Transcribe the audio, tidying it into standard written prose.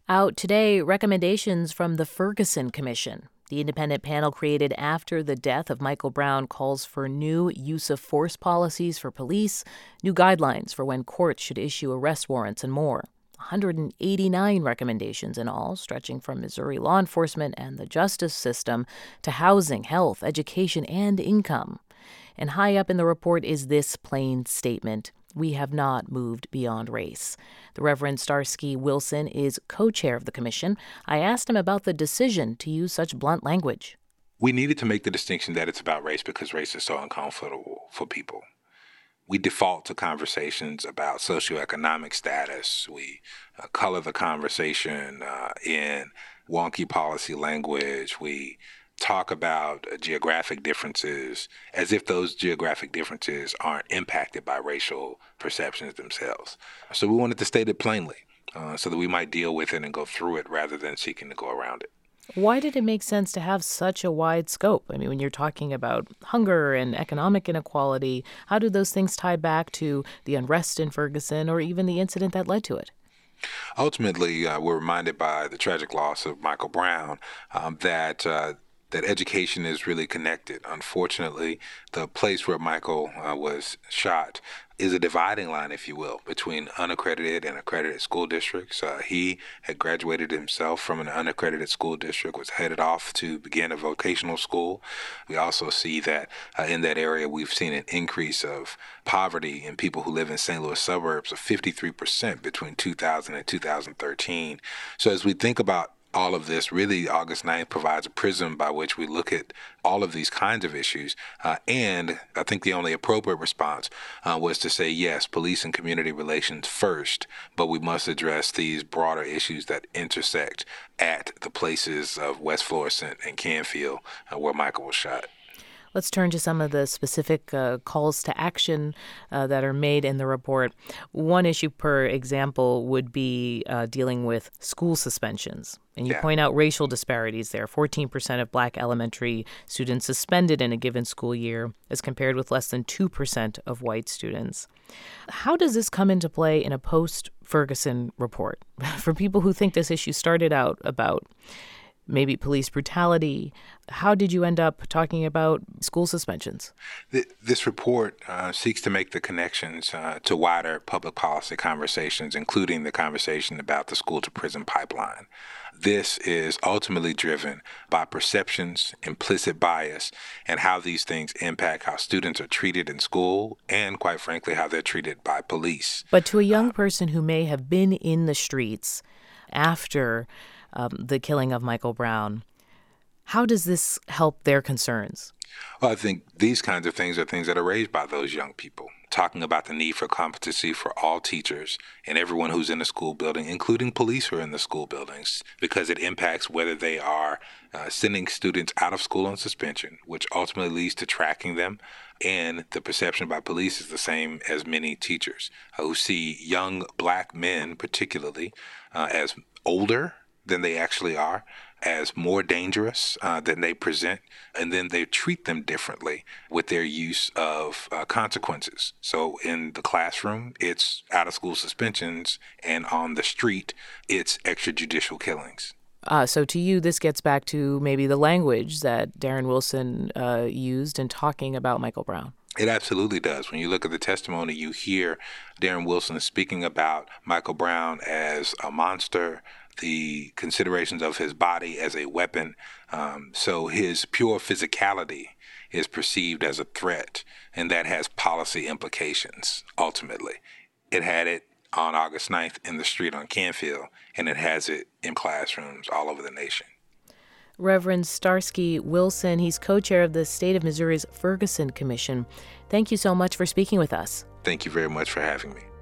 Out today, recommendations from the Ferguson Commission. The independent panel created after the death of Michael Brown calls for new use of force policies for police, new guidelines for when courts should issue arrest warrants, and more. 189 recommendations in all, stretching from Missouri law enforcement and the justice system to housing, health, education, and income. And high up in the report is this plain statement: we have not moved beyond race. The Reverend Starsky Wilson is co-chair of the commission. I asked him about the decision to use such blunt language. We needed to make the distinction that it's about race because race is so uncomfortable for people. We default to conversations about socioeconomic status. We color the conversation in wonky policy language. We talk about geographic differences as if those geographic differences aren't impacted by racial perceptions themselves. So we wanted to state it plainly so that we might deal with it and go through it rather than seeking to go around it. Why did it make sense to have such a wide scope? I mean, when you're talking about hunger and economic inequality, how do those things tie back to the unrest in Ferguson or even the incident that led to it? Ultimately, we're reminded by the tragic loss of Michael Brown that education is really connected. Unfortunately, the place where Michael was shot is a dividing line, if you will, between unaccredited and accredited school districts. He had graduated himself from an unaccredited school district, was headed off to begin a vocational school. We also see that in that area, we've seen an increase of poverty in people who live in St. Louis suburbs of 53% between 2000 and 2013. So as we think about all of this, really, August 9th provides a prism by which we look at all of these kinds of issues. And I think the only appropriate response was to say, yes, police and community relations first, but we must address these broader issues that intersect at the places of West Florissant and Canfield where Michael was shot. Let's turn to some of the specific calls to action that are made in the report. One issue, per example, would be dealing with school suspensions. And you point out racial disparities there. 14% of black elementary students suspended in a given school year as compared with less than 2% of white students. How does this come into play in a post-Ferguson report? For people who think this issue started out about maybe police brutality, how did you end up talking about school suspensions? This report seeks to make the connections to wider public policy conversations, including the conversation about the school-to-prison pipeline. This is ultimately driven by perceptions, implicit bias, and how these things impact how students are treated in school and, quite frankly, how they're treated by police. But to a young person who may have been in the streets after the killing of Michael Brown, how does this help their concerns? Well, I think these kinds of things are things that are raised by those young people, talking about the need for competency for all teachers and everyone who's in the school building, including police who are in the school buildings, because it impacts whether they are sending students out of school on suspension, which ultimately leads to tracking them. And the perception by police is the same as many teachers who see young black men, particularly, as older than they actually are, as more dangerous than they present, and then they treat them differently with their use of consequences. So in the classroom, it's out-of-school suspensions, and on the street, it's extrajudicial killings. So to you, this gets back to maybe the language that Darren Wilson used in talking about Michael Brown. It absolutely does. When you look at the testimony, you hear Darren Wilson speaking about Michael Brown as a monster, the considerations of his body as a weapon. So his pure physicality is perceived as a threat, and that has policy implications, ultimately. It had it on August 9th in the street on Canfield, and it has it in classrooms all over the nation. Reverend Starsky Wilson, he's co-chair of the State of Missouri's Ferguson Commission. Thank you so much for speaking with us. Thank you very much for having me.